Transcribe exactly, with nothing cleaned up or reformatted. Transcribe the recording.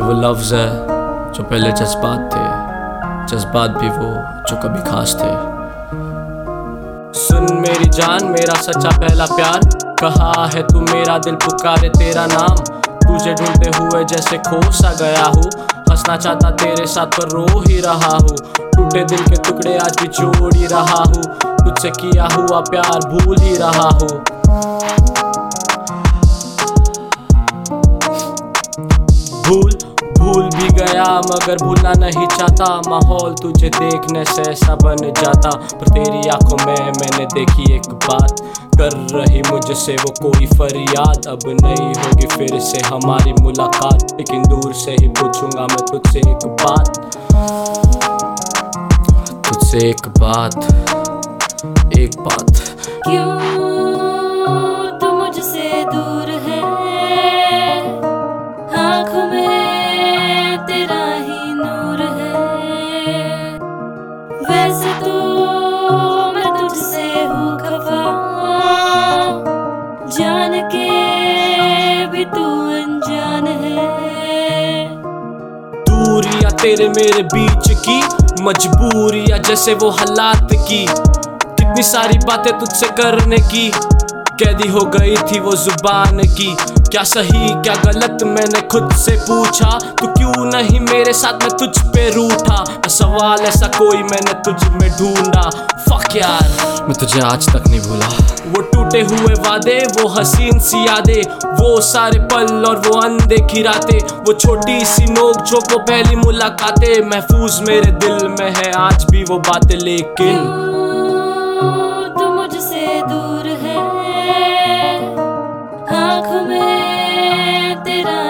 वो लफ्ज़ है जो पहले जज्बात थे, जज्बात भी वो जो कभी खास थे। सुन मेरी जान, मेरा सच्चा पहला प्यार, कहा है तू मेरा दिल पुकारे तेरा नाम। तुझे ढूंढते हुए जैसे खो सा गया हूँ, हंसना चाहता तेरे साथ पर रो ही रहा हूँ। टूटे दिल के टुकड़े आज भी जोड़ ही रहा हूँ, तुझसे किया हुआ प्यार भूल ही रहा हूँ। भूल भूल भी गया मगर भूलना नहीं चाहता, माहौल तुझे देखने से ऐसा बन जाता। पर तेरी आंखों में मैंने देखी एक बात, कर रही मुझसे वो कोई फरियाद। अब नहीं होगी फिर से हमारी मुलाकात, लेकिन दूर से ही पूछूंगा मैं तुझसे एक बात, तुझसे एक बात, एक बात। क्यों तू मुझसे दूर है, आँखों में तेरा ही नूर है। वैसे तो मैं तुझसे हूँ खफा, जान के भी तू अनजान है। दूरियां तेरे मेरे बीच की मजबूरियां, जैसे वो हालात की। कितनी सारी बातें तुझसे करने की, कैदी हो गई थी वो जुबान की। क्या सही क्या गलत मैंने खुद से पूछा, तू क्यों नहीं मेरे साथ में तुझ पे रूठा। सवाल ऐसा कोई मैंने तुझ में ढूंढा। फक यार, मैं तुझे आज तक नहीं भूला। वो टूटे हुए वादे, वो हसीन सी यादें, वो सारे पल और वो अनदेखी रातें, वो छोटी सी नोक झोंक, वो पहली मुलाकातें, महफूज मेरे दिल में है आज भी वो बातें। लेकिन तू मुझसे दूर है, आँखों में तेरा